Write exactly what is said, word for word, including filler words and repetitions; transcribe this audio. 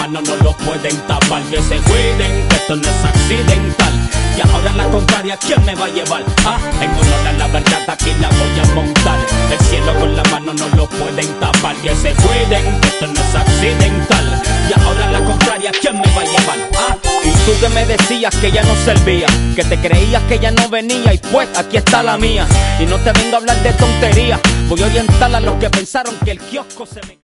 mano no lo pueden tapar. Que se cuiden, que esto no es accidental. Y ahora la contraria, ¿quién me va a llevar? Ah, en honor a la verdad aquí la voy a montar. El cielo con la mano no lo pueden tapar. Que se cuiden, que esto no es accidental. Y ahora la contraria, ¿quién me va a llevar? Ah, y tú que me decías que ya no servía, que te creías que ya no venía, y pues aquí está la mía. Y no te vengo a hablar de tonterías, voy a orientar a los que pensaron que el kiosco se me...